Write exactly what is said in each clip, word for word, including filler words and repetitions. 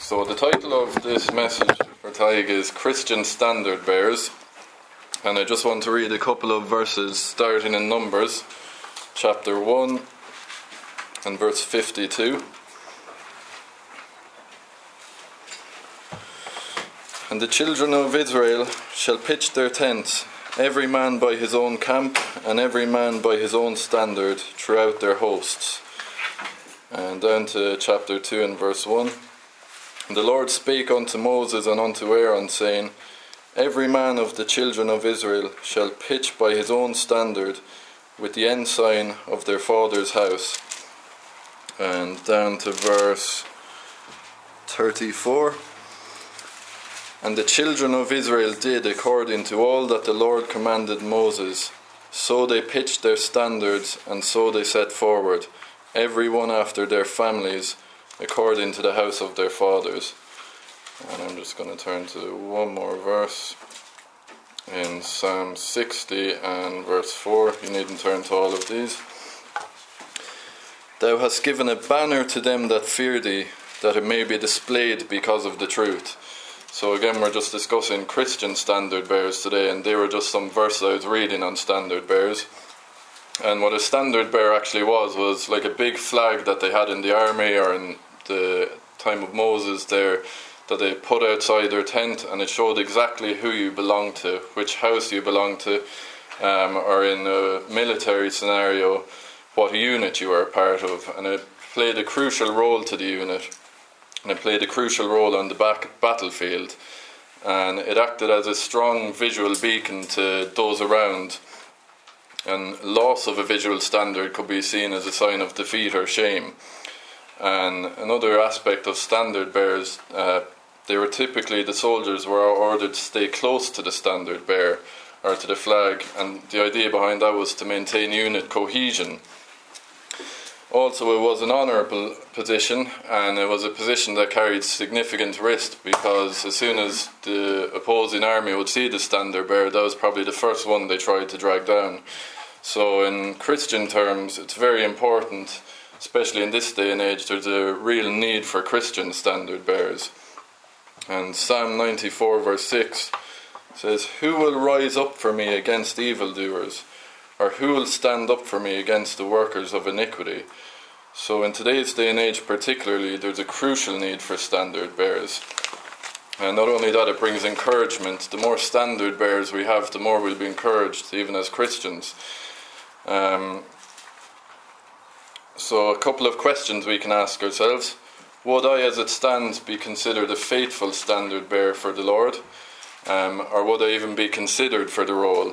So the title of this message for Taig is Christian Standard Bearers, and I just want to read a couple of verses starting in Numbers chapter one and verse fifty-two. And the children of Israel shall pitch their tents, every man by his own camp, and every man by his own standard, throughout their hosts. And down to chapter two and verse one. And the Lord spake unto Moses and unto Aaron, saying, Every man of the children of Israel shall pitch by his own standard, with the ensign of their father's house. And down to verse thirty-four. And the children of Israel did according to all that the Lord commanded Moses. So they pitched their standards, and so they set forward, every one after their families, according to the house of their fathers. And I'm just going to turn to one more verse in Psalm sixty and verse four. You needn't turn to all of these. Thou hast given a banner to them that fear thee, that it may be displayed because of the truth. So again, we're just discussing Christian standard bearers today, and they were just some verses I was reading on standard bearers. And what a standard bearer actually was, was like a big flag that they had in the army or in the time of Moses there, that they put outside their tent, and it showed exactly who you belonged to, which house you belonged to, um, or in a military scenario, what unit you were a part of. And it played a crucial role to the unit. And it played a crucial role on the back battlefield, and it acted as a strong visual beacon to those around, and loss of a visual standard could be seen as a sign of defeat or shame. And another aspect of standard bearers, uh, they were typically, the soldiers were ordered to stay close to the standard bearer or to the flag, and the idea behind that was to maintain unit cohesion. Also, it was an honourable position, and it was a position that carried significant risk, because as soon as the opposing army would see the standard bearer, that was probably the first one they tried to drag down. So in Christian terms, it's very important, especially in this day and age, there's a real need for Christian standard bearers. And Psalm ninety-four verse six says, Who will rise up for me against evildoers? Or who will stand up for me against the workers of iniquity? So in today's day and age particularly, there's a crucial need for standard bearers. And not only that, it brings encouragement. The more standard bearers we have, the more we'll be encouraged, even as Christians. Um, so a couple of questions we can ask ourselves. Would I, as it stands, be considered a faithful standard bearer for the Lord? Um, or would I even be considered for the role?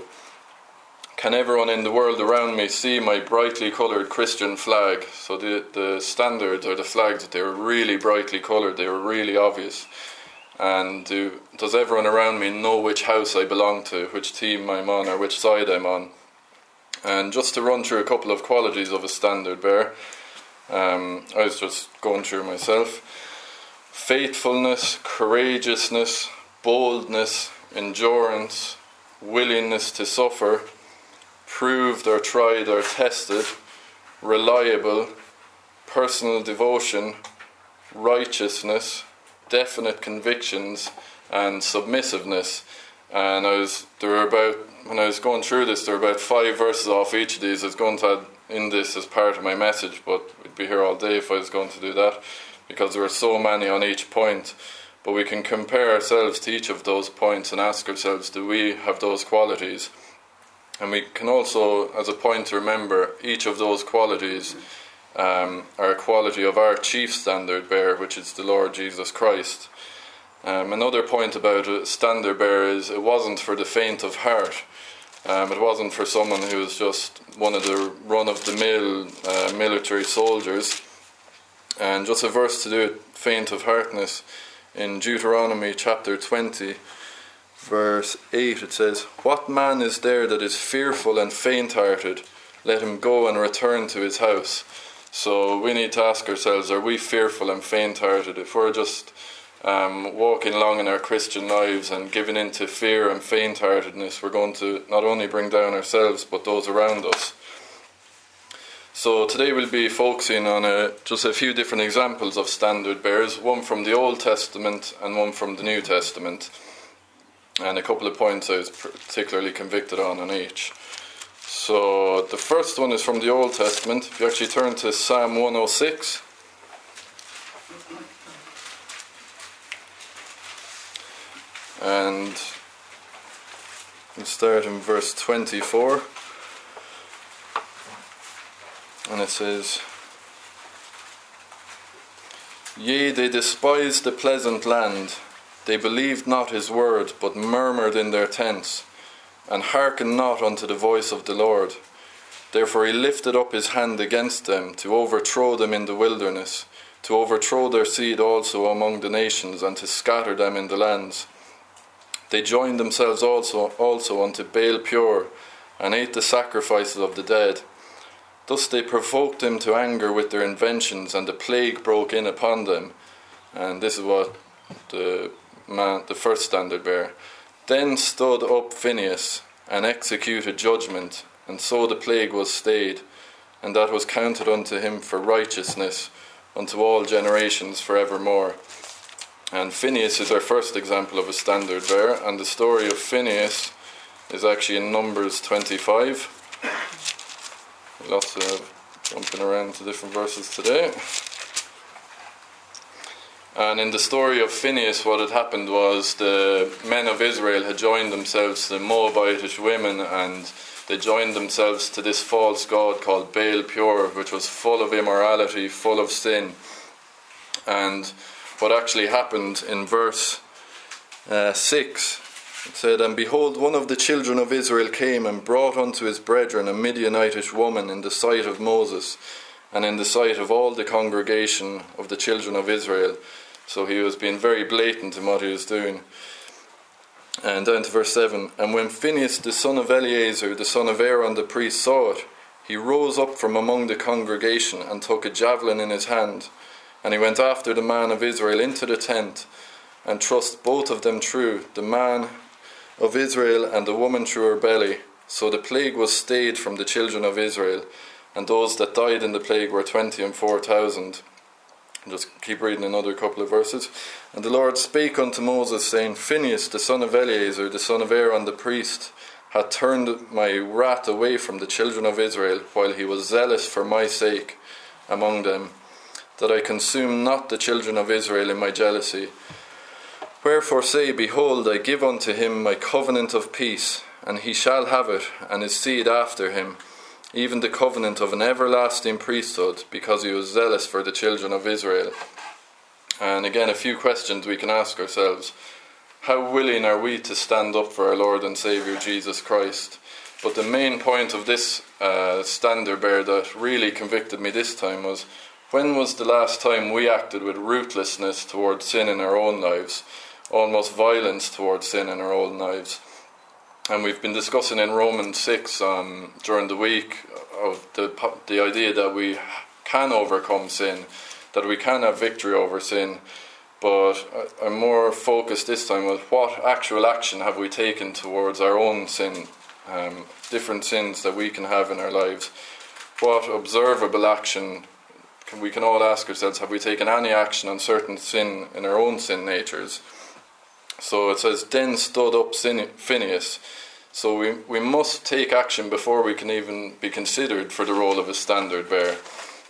Can everyone in the world around me see my brightly coloured Christian flag? So the, the standards or the flags, they were really brightly coloured, they were really obvious. And do, does everyone around me know which house I belong to, which team I'm on, or which side I'm on? And just to run through a couple of qualities of a standard bearer, um, I was just going through myself. Faithfulness, courageousness, boldness, endurance, willingness to suffer, proved or tried or tested, reliable, personal devotion, righteousness, definite convictions, and submissiveness. And I was there were about when I was going through this, there were about five verses off each of these. I was going to add in this as part of my message, but we'd be here all day if I was going to do that, because there were so many on each point. But we can compare ourselves to each of those points and ask ourselves, do we have those qualities? And we can also, as a point to remember, each of those qualities um, are a quality of our chief standard bearer, which is the Lord Jesus Christ. Um, another point about a standard bearer is it wasn't for the faint of heart. Um, it wasn't for someone who was just one of the run-of-the-mill uh, military soldiers. And just a verse to do with faint of heartness, in Deuteronomy chapter twenty, verse eight, it says, What man is there that is fearful and faint-hearted? Let him go and return to his house. So we need to ask ourselves, are we fearful and faint-hearted? If we're just um, walking along in our Christian lives and giving in to fear and faint-heartedness, we're going to not only bring down ourselves, but those around us. So today we'll be focusing on a, just a few different examples of standard bearers, one from the Old Testament and one from the New Testament, and a couple of points I was particularly convicted on on each. So the first one is from the Old Testament. If you actually turn to Psalm one oh six, and we'll start in verse twenty-four. And it says, "Yea, they despised the pleasant land. They believed not his word, but murmured in their tents, and hearkened not unto the voice of the Lord. Therefore he lifted up his hand against them, to overthrow them in the wilderness, to overthrow their seed also among the nations, and to scatter them in the lands. They joined themselves also, also unto Baal Peor, and ate the sacrifices of the dead. Thus they provoked him to anger with their inventions, and the plague broke in upon them." And this is what the man, the first standard bearer. "Then stood up Phinehas, and executed judgment, and so the plague was stayed, and that was counted unto him for righteousness, unto all generations forevermore." And Phinehas is our first example of a standard bearer, and the story of Phinehas is actually in Numbers twenty-five. Lots of jumping around to different verses today. And in the story of Phinehas, what had happened was the men of Israel had joined themselves to the Moabitish women, and they joined themselves to this false god called Baal Peor, which was full of immorality, full of sin. And what actually happened in verse uh, six, it said, "And behold, one of the children of Israel came and brought unto his brethren a Midianitish woman in the sight of Moses, and in the sight of all the congregation of the children of Israel." So he was being very blatant in what he was doing. And down to verse seven, "And when Phinehas the son of Eleazar, the son of Aaron the priest, saw it, he rose up from among the congregation, and took a javelin in his hand. And he went after the man of Israel into the tent, and thrust both of them through, the man of Israel and the woman through her belly. So the plague was stayed from the children of Israel, and those that died in the plague were twenty and four thousand." Just keep reading another couple of verses. "And the Lord spake unto Moses, saying, Phinehas the son of Eleazar, the son of Aaron the priest, hath turned my wrath away from the children of Israel, while he was zealous for my sake among them, that I consume not the children of Israel in my jealousy. Wherefore say, Behold, I give unto him my covenant of peace, and he shall have it, and his seed after him, even the covenant of an everlasting priesthood, because he was zealous for the children of Israel." And again, a few questions we can ask ourselves. How willing are we to stand up for our Lord and Saviour Jesus Christ? But the main point of this uh, standard bearer that really convicted me this time was, when was the last time we acted with ruthlessness towards sin in our own lives? Almost violence towards sin in our own lives. And we've been discussing in Romans six um, during the week of the the idea that we can overcome sin, that we can have victory over sin. But I'm more focused this time on what actual action have we taken towards our own sin, um, different sins that we can have in our lives. What observable action can we can all ask ourselves, have we taken any action on certain sin in our own sin natures? So it says, "Then stood up Phinehas." So we, we must take action before we can even be considered for the role of a standard bearer.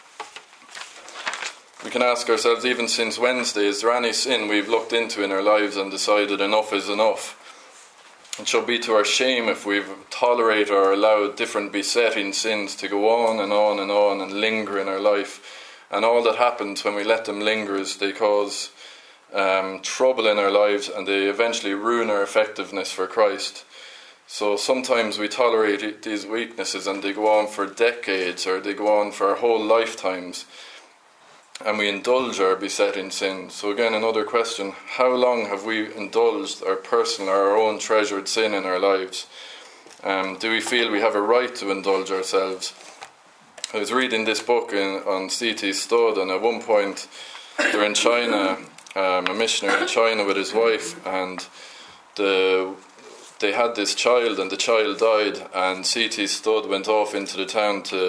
We can ask ourselves, even since Wednesday, is there any sin we've looked into in our lives and decided enough is enough? It shall be to our shame if we've tolerated or allowed different besetting sins to go on and on and on and linger in our life. And all that happens when we let them linger is they cause um, trouble in our lives, and they eventually ruin our effectiveness for Christ. So sometimes we tolerate these weaknesses and they go on for decades, or they go on for our whole lifetimes, and we indulge our besetting sin. So again, another question, how long have we indulged our personal or our own treasured sin in our lives? Um, do we feel we have a right to indulge ourselves? I was reading this book in, on C T Studd, and at one point they're in China, um, a missionary in China with his wife, and the they had this child, and the child died, and C T Studd went off into the town to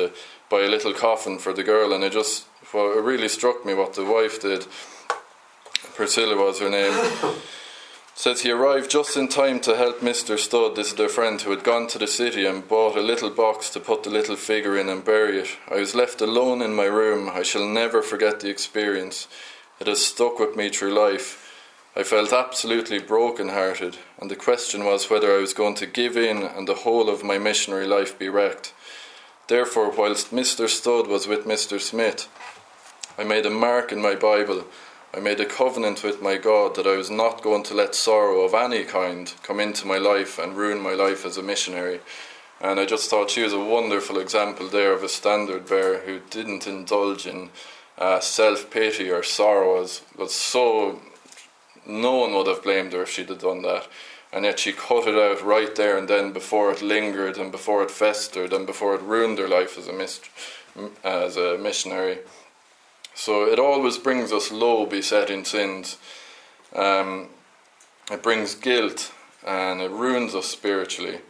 buy a little coffin for the girl, and it just, well, it really struck me what the wife did. Priscilla was her name. Says he arrived just in time to help Mister Studd, this is their friend, who had gone to the city and bought a little box to put the little figure in and bury it. I was left alone in my room. I shall never forget the experience. It has stuck with me through life. I felt absolutely broken-hearted, and the question was whether I was going to give in and the whole of my missionary life be wrecked. Therefore, whilst Mister Studd was with Mister Smith, I made a mark in my Bible. I made a covenant with my God that I was not going to let sorrow of any kind come into my life and ruin my life as a missionary. And I just thought she was a wonderful example there of a standard bearer who didn't indulge in uh, self-pity or sorrow. Was, was so, no one would have blamed her if she'd have done that. And yet she cut it out right there and then before it lingered and before it festered and before it ruined her life as a, mist- as a missionary. So it always brings us low, besetting sins. Um, it brings guilt and it ruins us spiritually.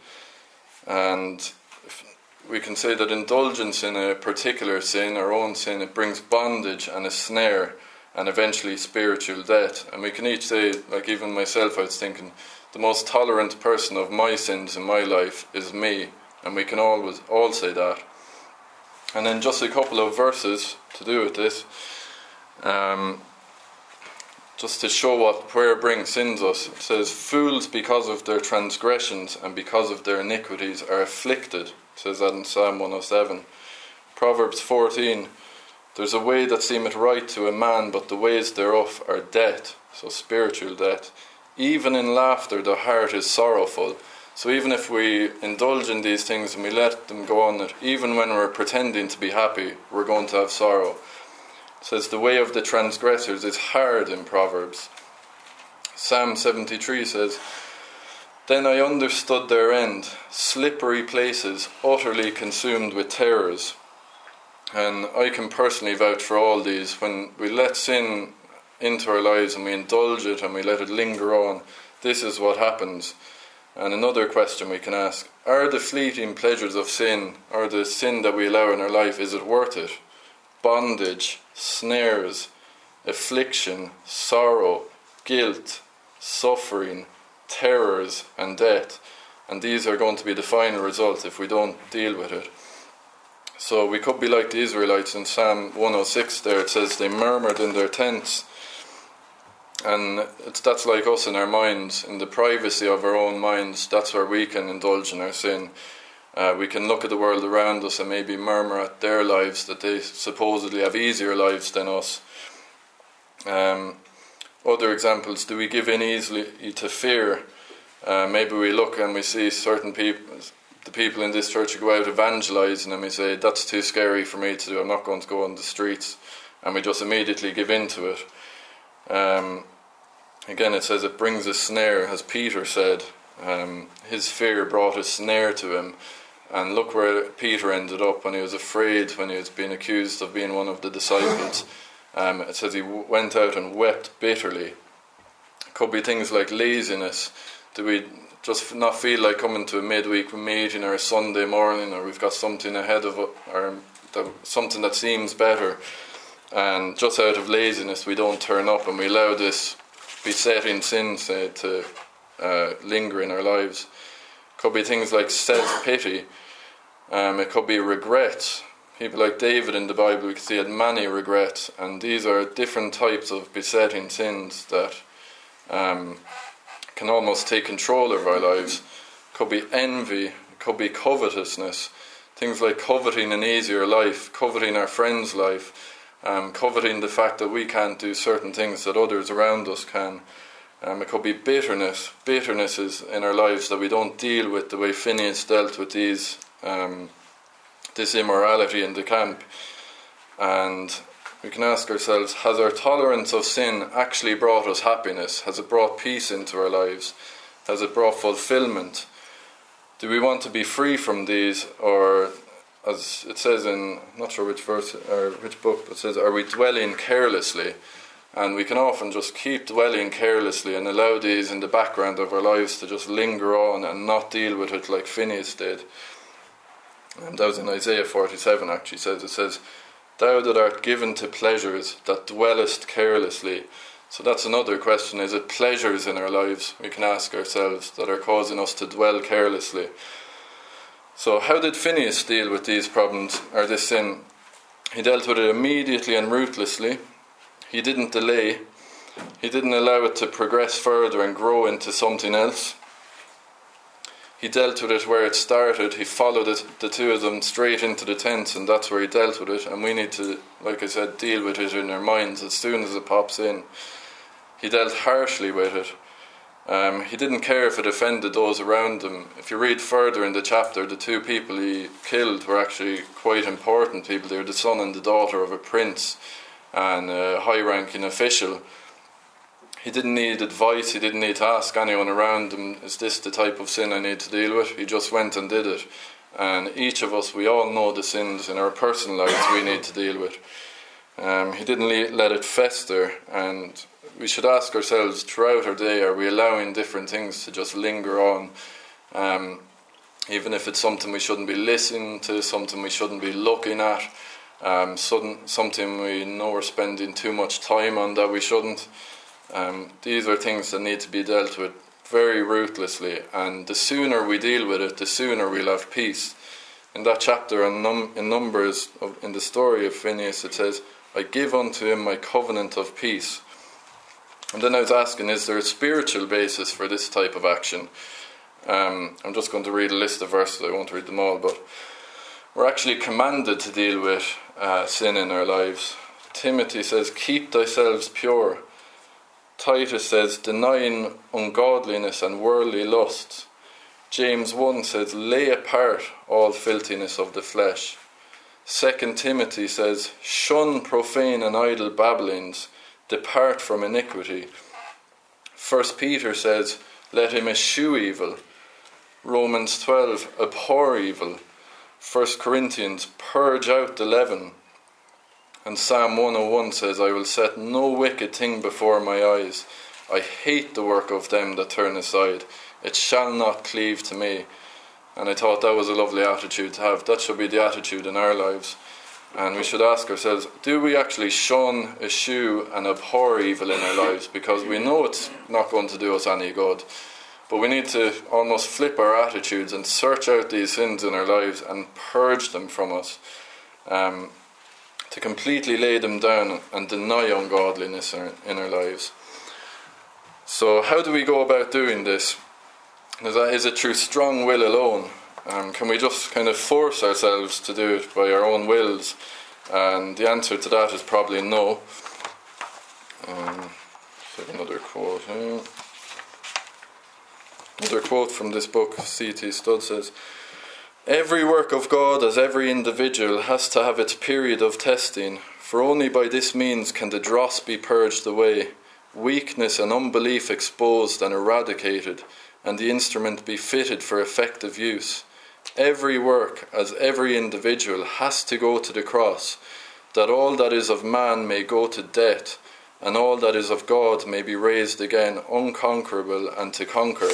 And we can say that indulgence in a particular sin, our own sin, it brings bondage and a snare and eventually spiritual death. And we can each say, like even myself, I was thinking, the most tolerant person of my sins in my life is me. And we can always all say that. And then just a couple of verses to do with this, um, just to show what prayer brings sins us. It says, fools because of their transgressions and because of their iniquities are afflicted. It says that in Psalm one oh seven. Proverbs fourteen, there's a way that seemeth right to a man, but the ways thereof are death, so spiritual death. Even in laughter the heart is sorrowful. So even if we indulge in these things and we let them go on, even when we're pretending to be happy, we're going to have sorrow. It says the way of the transgressors is hard in Proverbs. Psalm seventy-three says, then I understood their end, slippery places, utterly consumed with terrors. And I can personally vouch for all these. When we let sin into our lives and we indulge it and we let it linger on, this is what happens. And another question we can ask, are the fleeting pleasures of sin, or the sin that we allow in our life, is it worth it? Bondage, snares, affliction, sorrow, guilt, suffering, terrors and death. And these are going to be the final result if we don't deal with it. So we could be like the Israelites in Psalm one oh six there. It says they murmured in their tents. And it's, that's like us in our minds, in the privacy of our own minds. That's where we can indulge in our sin. Uh, we can look at the world around us and maybe murmur at their lives, that they supposedly have easier lives than us. Um, other examples, do we give in easily to fear? Uh, maybe we look and we see certain people, the people in this church who go out evangelising, and we say, that's too scary for me to do, I'm not going to go on the streets. And we just immediately give in to it. Um, again, it says it brings a snare, as Peter said. Um, his fear brought a snare to him, and look where Peter ended up when he was afraid, when he was being accused of being one of the disciples. Um, it says he w- went out and wept bitterly. It could be things like laziness. Do we just not feel like coming to a midweek meeting or a Sunday morning, or we've got something ahead of us, or something that seems better? And just out of laziness we don't turn up, and we allow this besetting sin, say, to uh, linger in our lives. It could be things like self-pity. Um, it could be regrets. People like David in the Bible, we can see, had many regrets, and these are different types of besetting sins that um, can almost take control of our lives. It could be envy. It could be covetousness. Things like coveting an easier life, coveting our friend's life, Um, coveting the fact that we can't do certain things that others around us can. Um, it could be bitterness. Bitterness is in our lives that we don't deal with the way Phineas dealt with these, um, this immorality in the camp. And we can ask ourselves, has our tolerance of sin actually brought us happiness? Has it brought peace into our lives? Has it brought fulfillment? Do we want to be free from these, or, as it says in, I'm not sure which verse or which book, but it says, are we dwelling carelessly? And we can often just keep dwelling carelessly and allow these in the background of our lives to just linger on and not deal with it like Phineas did. Um, that was in Isaiah forty-seven actually says, it says, "Thou that art given to pleasures, that dwellest carelessly." So that's another question. Is it pleasures in our lives, we can ask ourselves, that are causing us to dwell carelessly? So how did Phinehas deal with these problems, or this sin? He dealt with it immediately and ruthlessly. He didn't delay. He didn't allow it to progress further and grow into something else. He dealt with it where it started. He followed it, the two of them straight into the tent, and that's where he dealt with it. And we need to, like I said, deal with it in our minds as soon as it pops in. He dealt harshly with it. Um, he didn't care if it offended those around him. If you read further in the chapter, the two people he killed were actually quite important people. They were the son and the daughter of a prince and a high-ranking official. He didn't need advice. He didn't need to ask anyone around him, is this the type of sin I need to deal with? He just went and did it. And each of us, we all know the sins in our personal lives we need to deal with. Um, he didn't let it fester, and we should ask ourselves throughout our day, are we allowing different things to just linger on? Um, even if it's something we shouldn't be listening to, something we shouldn't be looking at, um, sudden, something we know we're spending too much time on that we shouldn't. Um, these are things that need to be dealt with very ruthlessly, and the sooner we deal with it, the sooner we'll have peace. In that chapter in, num- in Numbers, of, in the story of Phinehas, it says, "I give unto him my covenant of peace." And then I was asking, is there a spiritual basis for this type of action? Um, I'm just going to read a list of verses. I won't read them all, but we're actually commanded to deal with uh, sin in our lives. Timothy says, "Keep thyself pure." Titus says, "Denying ungodliness and worldly lusts." James one says, "Lay apart all filthiness of the flesh." Second Timothy says, "Shun profane and idle babblings, depart from iniquity." First Peter says, "Let him eschew evil." Romans twelve, "Abhor evil." First Corinthians, "Purge out the leaven." And Psalm one oh one says, "I will set no wicked thing before my eyes. I hate the work of them that turn aside. It shall not cleave to me." And I thought that was a lovely attitude to have. That should be the attitude in our lives. And we should ask ourselves, do we actually shun, eschew and abhor evil in our lives? Because we know it's not going to do us any good. But we need to almost flip our attitudes and search out these sins in our lives and purge them from us. Um, to completely lay them down and deny ungodliness in our lives. So how do we go about doing this? Is it through strong will alone? Um, can we just kind of force ourselves to do it by our own wills? And the answer to that is probably no. Um, another quote here. Another quote from this book, C T Studd says, "Every work of God, as every individual, has to have its period of testing, for only by this means can the dross be purged away, weakness and unbelief exposed and eradicated, and the instrument be fitted for effective use. Every work, as every individual, has to go to the cross, that all that is of man may go to death, and all that is of God may be raised again, unconquerable and to conquer."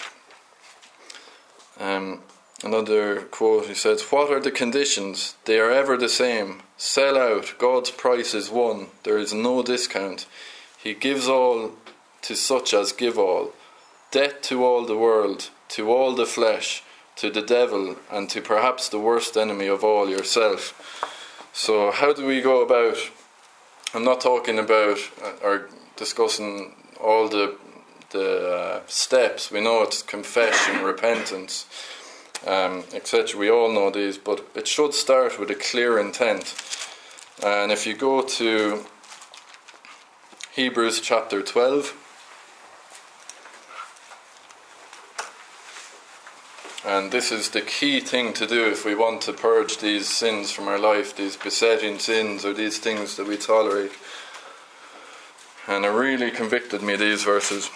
Um... Another quote, he says, "What are the conditions? They are ever the same. Sell out. God's price is one. There is no discount. He gives all to such as give all. Death to all the world, to all the flesh, to the devil, and to perhaps the worst enemy of all, yourself." So how do we go about? I'm not talking about or discussing all the, the uh, steps. We know it's confession, repentance, Um, et cetera. We all know these, but it should start with a clear intent. And if you go to Hebrews chapter twelve, and this is the key thing to do if we want to purge these sins from our life, these besetting sins or these things that we tolerate. And it really convicted me, these verses.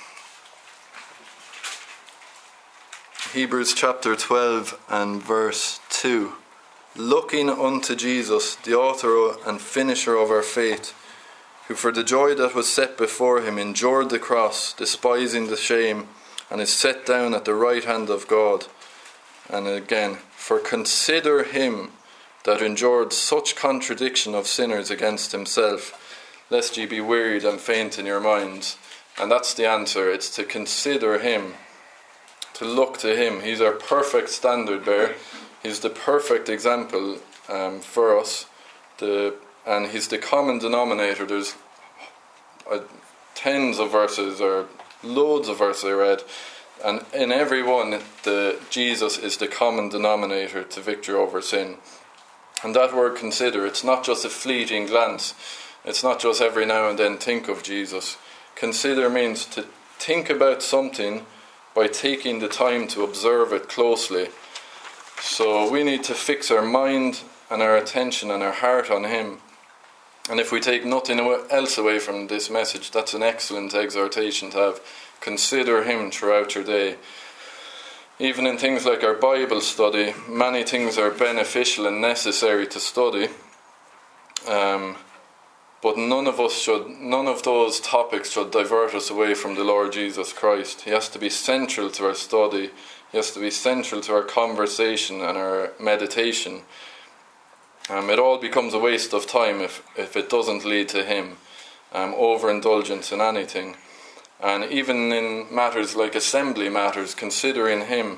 Hebrews chapter twelve and verse two. "Looking unto Jesus, the author and finisher of our faith, who for the joy that was set before him endured the cross, despising the shame, and is set down at the right hand of God." And again, For consider him that endured such contradiction of sinners against himself, lest ye be wearied and faint in your minds. And that's the answer. It's to consider him, to look to him. He's our perfect standard bearer. He's the perfect example um, for us. The and he's the common denominator. There's uh, tens of verses or loads of verses I read, and in every one, the Jesus is the common denominator to victory over sin. And that word consider, it's not just a fleeting glance. It's not just every now and then think of Jesus. Consider means to think about something by taking the time to observe it closely. So we need to fix our mind and our attention and our heart on him. And if we take nothing else away from this message, that's an excellent exhortation to have. Consider him throughout your day. Even in things like our Bible study, many things are beneficial and necessary to study. Um, but none of us should, none of those topics should divert us away from the Lord Jesus Christ. He has to be central to our study. He has to be central to our conversation and our meditation. Um, it all becomes a waste of time if, if it doesn't lead to him. Um, overindulgence in anything. And even in matters like assembly matters, considering him,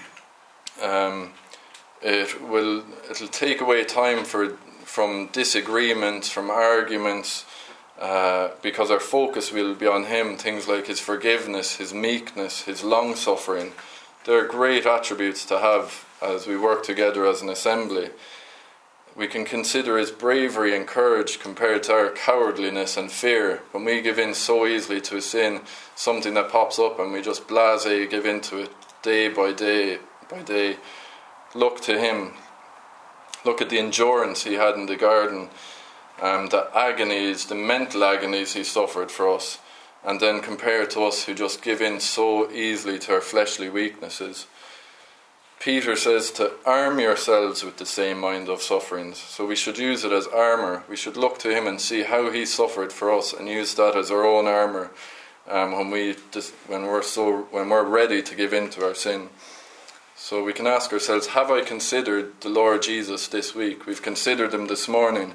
um, it will it'll take away time for from disagreements, from arguments, uh, because our focus will be on him. Things like his forgiveness, his meekness, his long suffering. They're great attributes to have as we work together as an assembly. We can consider his bravery and courage compared to our cowardliness and fear. When we give in so easily to a sin, something that pops up and we just blasé give into it day by day by day. Look to him. Look at the endurance he had in the garden, um, the agonies, the mental agonies he suffered for us, and then compare it to us who just give in so easily to our fleshly weaknesses. Peter says to arm yourselves with the same mind of sufferings. So we should use it as armour. We should look to him and see how he suffered for us and use that as our own armour um, when we when we're so when we're ready to give in to our sin. So we can ask ourselves, have I considered the Lord Jesus this week? We've considered him this morning.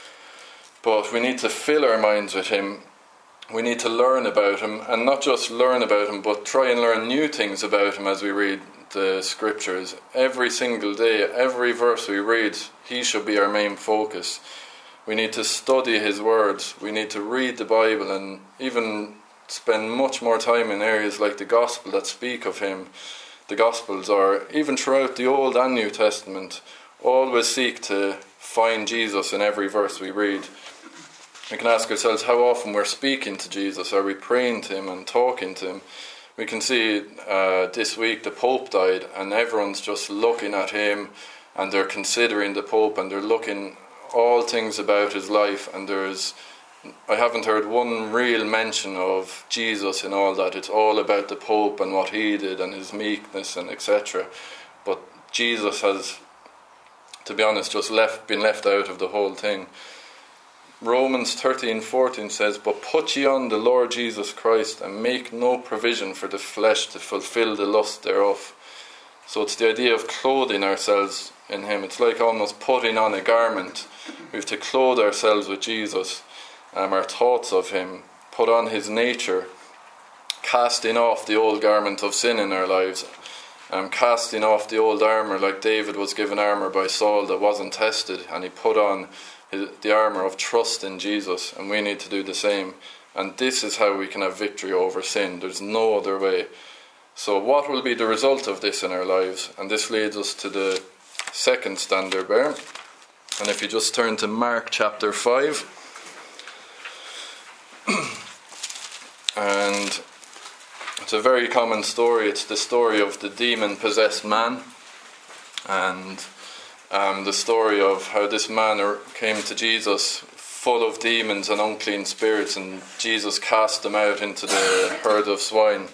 But we need to fill our minds with him. We need to learn about him, and not just learn about him, but try and learn new things about him as we read the scriptures. Every single day, every verse we read, he should be our main focus. We need to study his words. We need to read the Bible and even spend much more time in areas like the gospel that speak of him. The gospels, or even throughout the Old and New Testament, always seek to find Jesus in every verse we read. We can ask ourselves how often we're speaking to Jesus. Are we praying to him and talking to him? We can see uh, this week the Pope died, and everyone's just looking at him, and they're considering the Pope, and they're looking all things about his life, and there's I haven't heard one real mention of Jesus in all that. It's all about the Pope and what he did and his meekness and et cetera. But Jesus has, to be honest, just left been left out of the whole thing. Romans thirteen fourteen says, "But put ye on the Lord Jesus Christ, and make no provision for the flesh to fulfill the lust thereof." So it's the idea of clothing ourselves in him. It's like almost putting on a garment. We have to clothe ourselves with Jesus, um, our thoughts of him, put on his nature, casting off the old garment of sin in our lives, um, casting off the old armour, like David was given armour by Saul that wasn't tested, and he put on his, the armour of trust in Jesus, and we need to do the same. And this is how we can have victory over sin. There's no other way. So what will be the result of this in our lives? And this leads us to the second standard bearer. And if you just turn to Mark chapter five, and it's a very common story. It's the story of the demon-possessed man, and um, the story of how this man came to Jesus full of demons and unclean spirits, and Jesus cast them out into the herd of swine.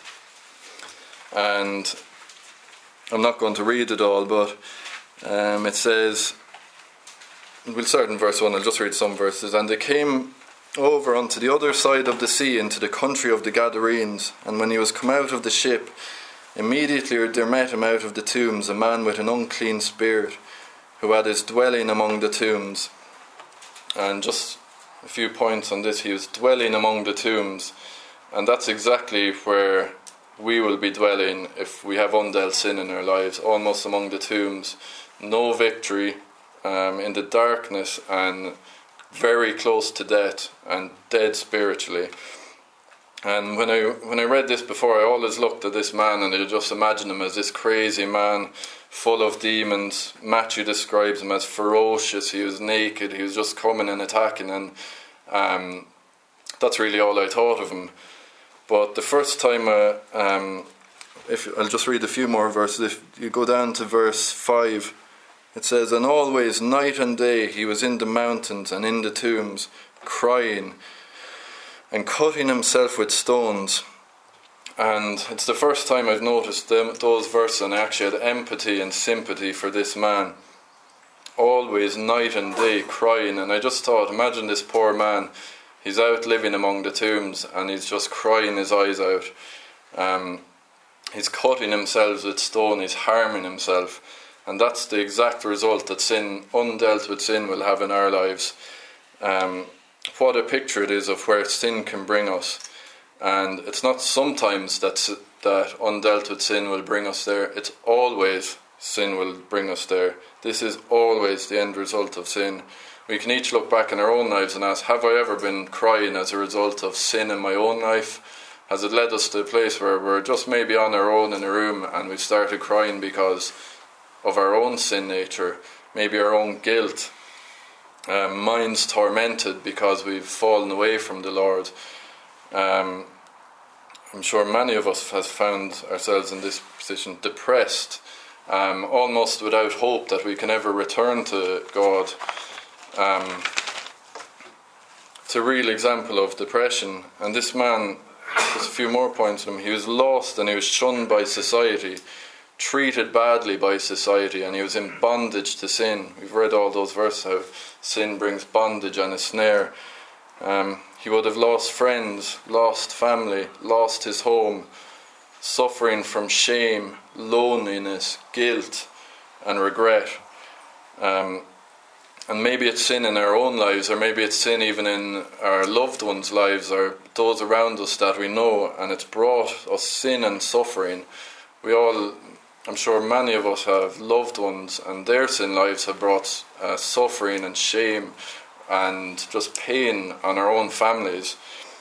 And I'm not going to read it all, but um, it says, we'll start in verse one, I'll just read some verses. "And they came over unto the other side of the sea, into the country of the Gadarenes. And when he was come out of the ship Immediately there met him out of the tombs a man with an unclean spirit, who had his dwelling among the tombs. And just a few points on this. He was dwelling among the tombs, and that's exactly where we will be dwelling if we have undealt sin in our lives, almost among the tombs. No victory, um, in the darkness, and very close to death, and dead spiritually. And when I when I read this before, I always looked at this man and I just imagined him as this crazy man full of demons. Matthew describes him as ferocious. He was naked. He was just coming and attacking, and um, that's really all I thought of him. But the first time, uh, um, if I'll just read a few more verses. If you go down to verse five, it says, "And always, night and day, he was in the mountains and in the tombs, crying and cutting himself with stones." And it's the first time I've noticed them, those verses, and I actually had empathy and sympathy for this man. Always, night and day, crying. And I just thought, imagine this poor man. He's out living among the tombs and he's just crying his eyes out. Um, he's cutting himself with stone. He's harming himself. And that's the exact result that sin, undealt with sin, will have in our lives. Um, what a picture it is of where sin can bring us. And it's not sometimes that that undealt with sin will bring us there. It's always sin will bring us there. This is always the end result of sin. We can each look back in our own lives and ask, have I ever been crying as a result of sin in my own life? Has it led us to a place where we're just maybe on our own in a room and we've started crying because of our own sin nature, maybe our own guilt, um, minds tormented because we've fallen away from the Lord? Um, I'm sure many of us have found ourselves in this position, depressed, um, almost without hope that we can ever return to God. Um, it's a real example of depression. And this man, there's a few more points on him. He was lost and he was shunned by society, treated badly by society, and he was in bondage to sin. We've read all those verses, how sin brings bondage and a snare. Um, he would have lost friends, lost family, lost his home, suffering from shame, loneliness, guilt and regret. Um, and maybe it's sin in our own lives, or maybe it's sin even in our loved ones' lives, or those around us that we know, and it's brought us sin and suffering. We all, I'm sure many of us have loved ones, and their sin lives have brought uh, suffering and shame and just pain on our own families.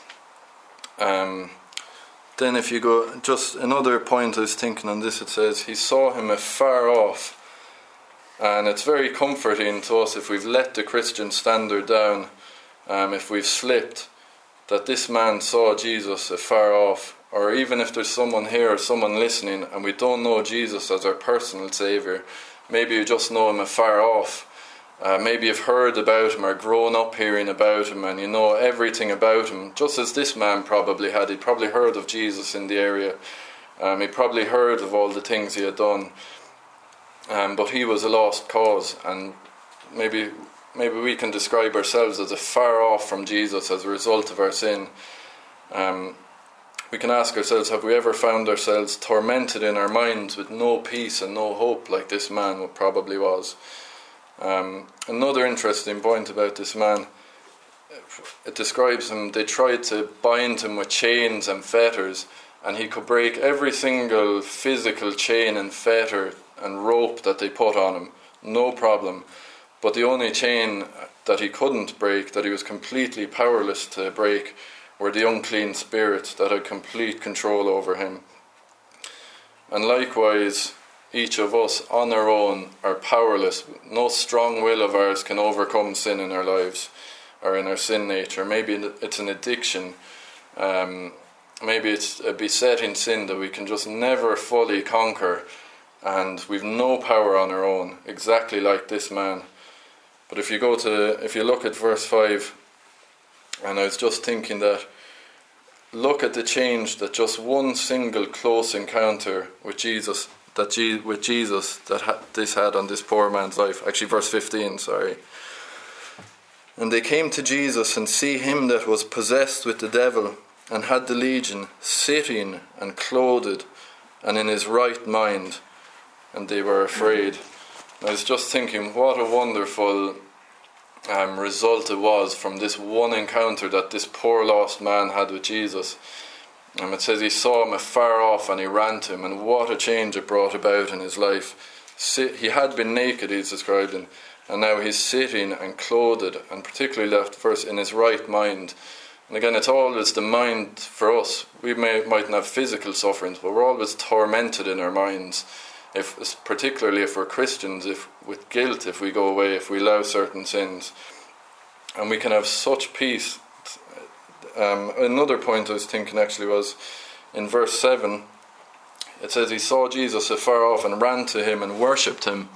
Um, then if you go, just another point I was thinking on this, it says, he saw him afar off. And it's very comforting to us if we've let the Christian standard down, um, if we've slipped, that this man saw Jesus afar off. Or even if there's someone here or someone listening and we don't know Jesus as our personal Saviour, maybe you just know him afar off. Uh, maybe you've heard about him or grown up hearing about him and you know everything about him, just as this man probably had. He'd probably heard of Jesus in the area. Um, he probably heard of all the things he had done. Um, but he was a lost cause, and maybe maybe we can describe ourselves as far off from Jesus as a result of our sin. Um, we can ask ourselves, have we ever found ourselves tormented in our minds with no peace and no hope like this man probably was? Um, another interesting point about this man, it describes him, they tried to bind him with chains and fetters, and he could break every single physical chain and fetter and rope that they put on him, no problem. But the only chain that he couldn't break, that he was completely powerless to break, were the unclean spirits that had complete control over him. And likewise, each of us on our own are powerless. No strong will of ours can overcome sin in our lives or in our sin nature. Maybe it's an addiction. Um, maybe it's a besetting sin that we can just never fully conquer, and we've no power on our own, exactly like this man. But if you go to, if you look at verse five, and I was just thinking that, look at the change that just one single close encounter with Jesus, that Je- with Jesus that ha- this had on this poor man's life. Actually, verse fifteen, sorry. And they came to Jesus and see him that was possessed with the devil and had the legion, sitting and clothed, and in his right mind, and they were afraid. I was just thinking what a wonderful um, result it was from this one encounter that this poor lost man had with Jesus. Um, it says he saw him afar off and he ran to him, and what a change it brought about in his life. Sit, he had been naked, he's described, in, and now he's sitting and clothed, and particularly left first in his right mind. And again, it's always the mind for us. We may, mightn't have physical sufferings, but we're always tormented in our minds. If, particularly if we're Christians, if with guilt, if we go away, if we allow certain sins. And we can have such peace. Um, another point I was thinking actually was in verse seven. It says he saw Jesus afar off and ran to him and worshipped him.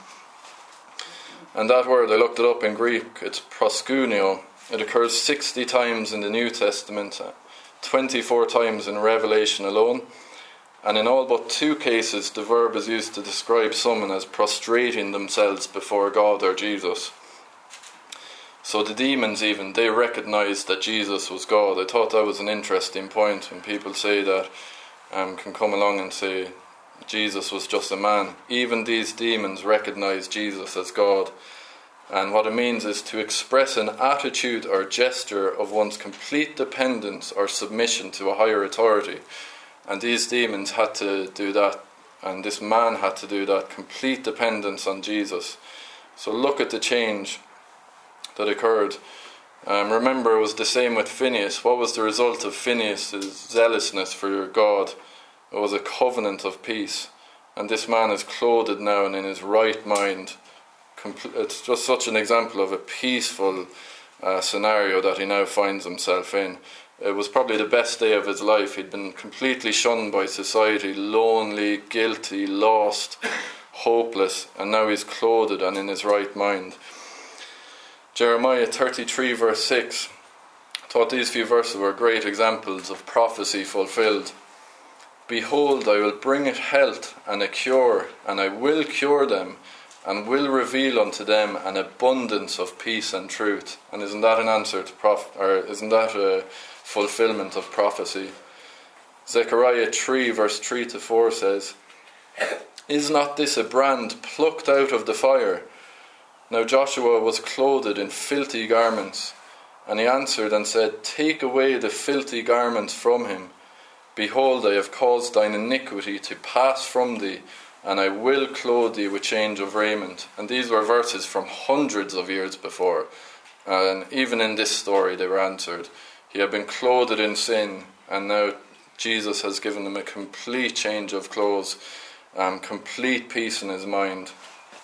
And that word, I looked it up in Greek, it's proskuneo. It occurs sixty times in the New Testament, twenty-four times in Revelation alone. And in all but two cases, the verb is used to describe someone as prostrating themselves before God or Jesus. So the demons even, they recognized that Jesus was God. I thought that was an interesting point when people say that, um, can come along and say Jesus was just a man. Even these demons recognize Jesus as God. And what it means is to express an attitude or gesture of one's complete dependence or submission to a higher authority. And these demons had to do that, and this man had to do that, complete dependence on Jesus. So look at the change that occurred. Um, remember, it was the same with Phineas. What was the result of Phineas' zealousness for God? It was a covenant of peace. And this man is clothed now and in his right mind. It's just such an example of a peaceful uh, scenario that he now finds himself in. It was probably the best day of his life. He'd been completely shunned by society, lonely, guilty, lost, hopeless, and now he's clothed and in his right mind. Jeremiah thirty-three verse six. I thought these few verses were great examples of prophecy fulfilled. Behold, I will bring it health and a cure, and I will cure them, and will reveal unto them an abundance of peace and truth. And isn't that an answer to prophet, or isn't that a fulfillment of prophecy? Zechariah three verse three to four says, Is not this a brand plucked out of the fire? Now Joshua was clothed in filthy garments, and he answered and said, Take away the filthy garments from him. Behold, I have caused thine iniquity to pass from thee, and I will clothe thee with change of raiment. And these were verses from hundreds of years before. And even in this story they were answered. He had been clothed in sin, and now Jesus has given him a complete change of clothes, um, complete peace in his mind.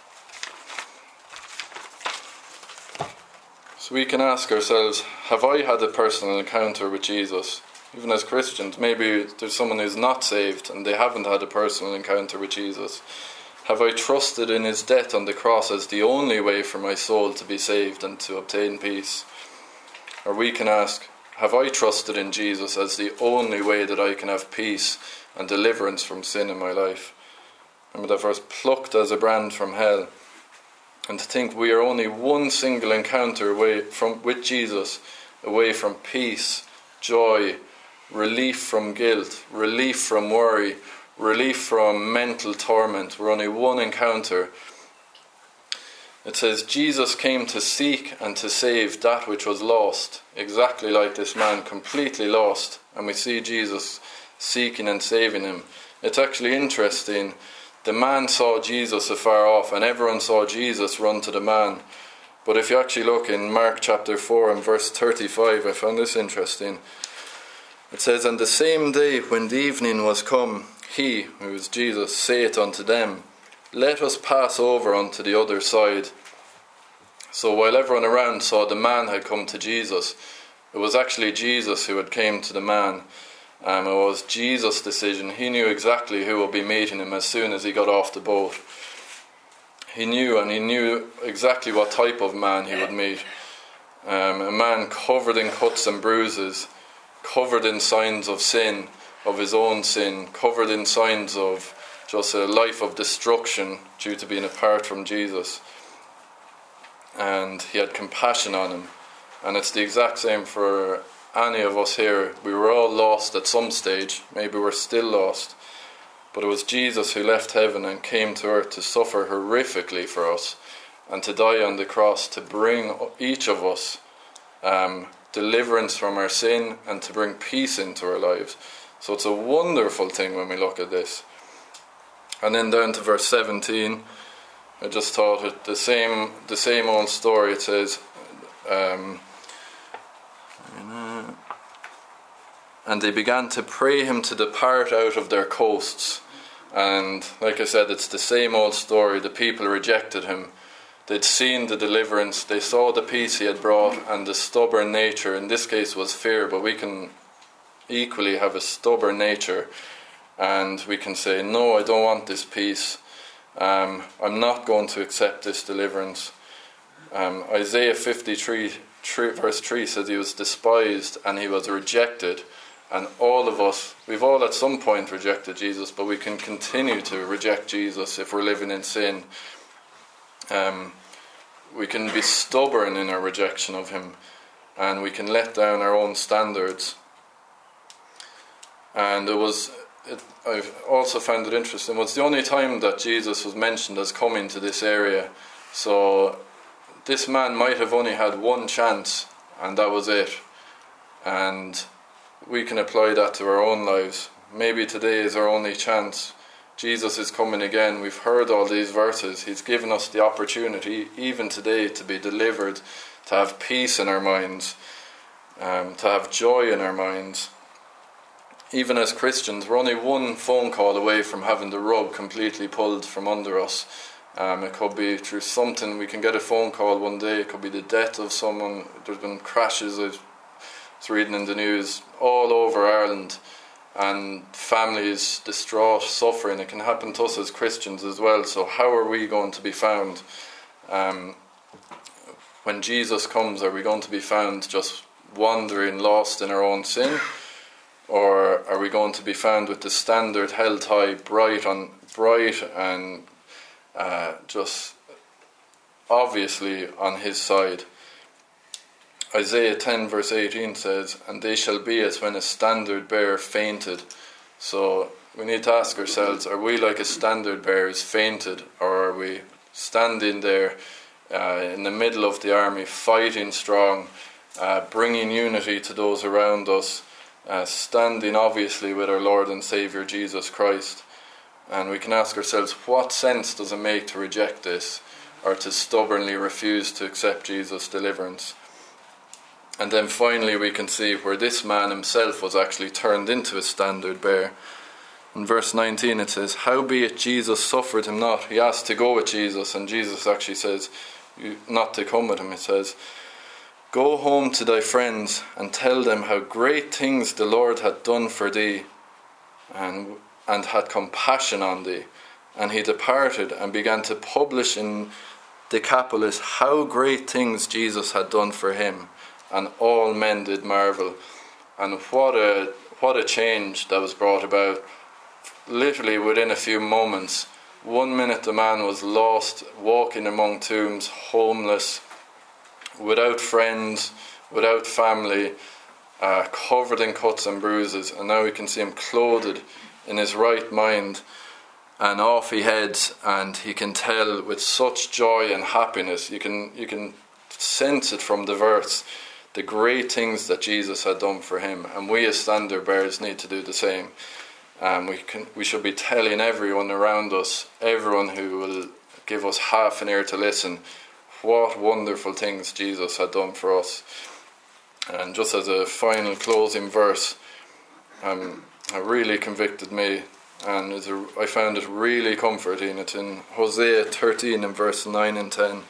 So we can ask ourselves, have I had a personal encounter with Jesus? Even as Christians, maybe there's someone who's not saved and they haven't had a personal encounter with Jesus. Have I trusted in his death on the cross as the only way for my soul to be saved and to obtain peace? Or we can ask, have I trusted in Jesus as the only way that I can have peace and deliverance from sin in my life? Remember that verse, plucked as a brand from hell. And to think we are only one single encounter away from with Jesus, away from peace, joy, relief from guilt, relief from worry, relief from mental torment. We're only one encounter. It says Jesus came to seek and to save that which was lost, exactly like this man, completely lost, and we see Jesus seeking and saving him. It's actually interesting. The man saw Jesus afar off, and everyone saw Jesus run to the man. But if you actually look in Mark chapter four and verse thirty-five, I found this interesting. It says, And the same day when the evening was come, he, who is Jesus, saith unto them, Let us pass over unto the other side. So while everyone around saw the man had come to Jesus, it was actually Jesus who had came to the man. Um, it was Jesus' decision. He knew exactly who would be meeting him as soon as he got off the boat. He knew, and he knew exactly what type of man he would meet. Um, a man covered in cuts and bruises, covered in signs of sin, of his own sin, covered in signs of just a life of destruction due to being apart from Jesus. And he had compassion on him. And it's the exact same for any of us here. We were all lost at some stage. Maybe we're still lost. But it was Jesus who left heaven and came to earth to suffer horrifically for us and to die on the cross to bring each of us um, deliverance from our sin and to bring peace into our lives. So it's a wonderful thing when we look at this. And then down to verse seventeen, I just thought it the same the same old story. It says, um, and they began to pray him to depart out of their coasts. And like I said, it's the same old story. The people rejected him. They'd seen the deliverance, they saw the peace he had brought, and the stubborn nature, in this case was fear, but we can equally have a stubborn nature, and we can say, no, I don't want this peace. Um, I'm not going to accept this deliverance. Um, Isaiah fifty-three, three, verse three says he was despised and he was rejected. And all of us, we've all at some point rejected Jesus, but we can continue to reject Jesus if we're living in sin. Um, we can be stubborn in our rejection of him, and we can let down our own standards. And it was, it, I've also found it interesting, it was the only time that Jesus was mentioned as coming to this area. So this man might have only had one chance, and that was it. And we can apply that to our own lives. Maybe today is our only chance. Jesus is coming again. We've heard all these verses. He's given us the opportunity, even today, to be delivered, to have peace in our minds, um, to have joy in our minds. Even as Christians, we're only one phone call away from having the rug completely pulled from under us. Um, it could be through something. We can get a phone call one day. It could be the death of someone. There's been crashes, I was reading in the news, all over Ireland. And families distraught, suffering. It can happen to us as Christians as well. So how are we going to be found? Um, when Jesus comes, are we going to be found just wandering, lost in our own sin? Or are we going to be found with the standard held high, bright, on, bright and uh, just obviously on his side? Isaiah ten verse eighteen says, and they shall be as when a standard bearer fainted. So we need to ask ourselves, are we like a standard bearer who's fainted, or are we standing there uh, in the middle of the army, fighting strong, uh, bringing unity to those around us, uh, standing obviously with our Lord and Saviour Jesus Christ? And we can ask ourselves, what sense does it make to reject this, or to stubbornly refuse to accept Jesus' deliverance? And then finally we can see where this man himself was actually turned into a standard bearer. In verse nineteen it says, howbeit Jesus suffered him not. He asked to go with Jesus, and Jesus actually says not to come with him. It says, go home to thy friends and tell them how great things the Lord had done for thee, and, and had compassion on thee. And he departed and began to publish in Decapolis how great things Jesus had done for him. And all men did marvel. And what a what a change that was brought about. Literally within a few moments. One minute the man was lost, walking among tombs, homeless, without friends, without family, uh, covered in cuts and bruises. And now we can see him clothed in his right mind. And off he heads, and he can tell with such joy and happiness. You can you can sense it from the verse, the great things that Jesus had done for him. And we as standard bearers need to do the same. Um, we can we should be telling everyone around us, everyone who will give us half an ear to listen, what wonderful things Jesus had done for us. And just as a final closing verse, um, it really convicted me, and it's a, I found it really comforting. It's in Hosea thirteen and verse nine and ten.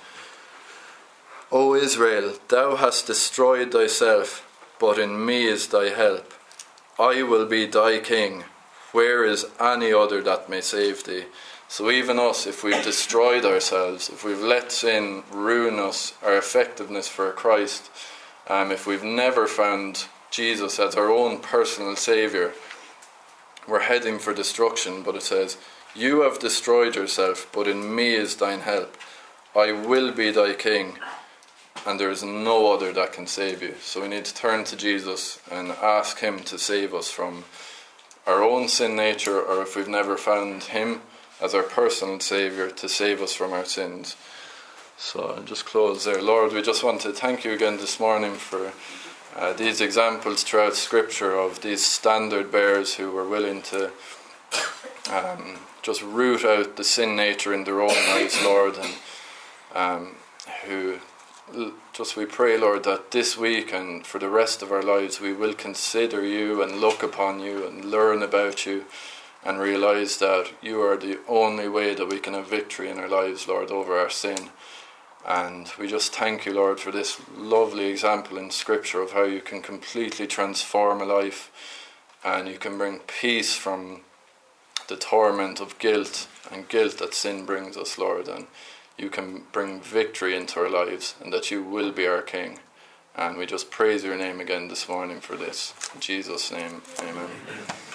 O Israel, thou hast destroyed thyself, but in me is thy help. I will be thy king. Where is any other that may save thee? So even us, if we've destroyed ourselves, if we've let sin ruin us, our effectiveness for Christ, um, if we've never found Jesus as our own personal saviour, we're heading for destruction. But it says, you have destroyed yourself, but in me is thine help. I will be thy king, and there is no other that can save you. So we need to turn to Jesus and ask him to save us from our own sin nature or if we've never found him as our personal Saviour to save us from our sins. So I'll just close there. Lord, we just want to thank you again this morning for uh, these examples throughout Scripture of these standard bearers who were willing to um, just root out the sin nature in their own lives, Lord, and um, who just we pray, Lord, that this week and for the rest of our lives we will consider you and look upon you and learn about you and realise that you are the only way that we can have victory in our lives, Lord, over our sin. And we just thank you, Lord, for this lovely example in Scripture of how you can completely transform a life and you can bring peace from the torment of guilt and guilt that sin brings us, Lord, and you can bring victory into our lives and that you will be our King. And we just praise your name again this morning for this. In Jesus' name, amen.